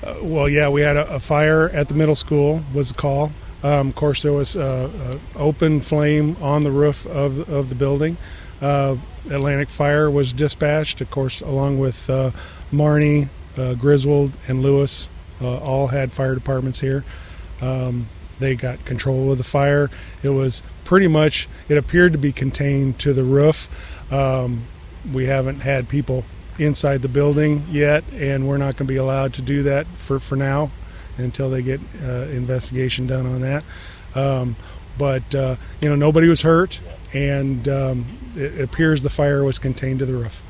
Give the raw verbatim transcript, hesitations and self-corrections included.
Uh, well, yeah, we had a, a fire at the middle school was the call. Um, of course, there was uh, a open flame on the roof of, of the building. Uh, Atlantic Fire was dispatched, of course, along with uh, Marnie, uh, Griswold, and Lewis. Uh, all had fire departments here. Um, they got control of the fire. It was pretty much, it appeared to be contained to the roof. Um, we haven't had people inside the building yet, and we're not going to be allowed to do that for, for now until they get uh, investigation done on that. Um, but, uh, you know, nobody was hurt, and um, it appears the fire was contained to the roof.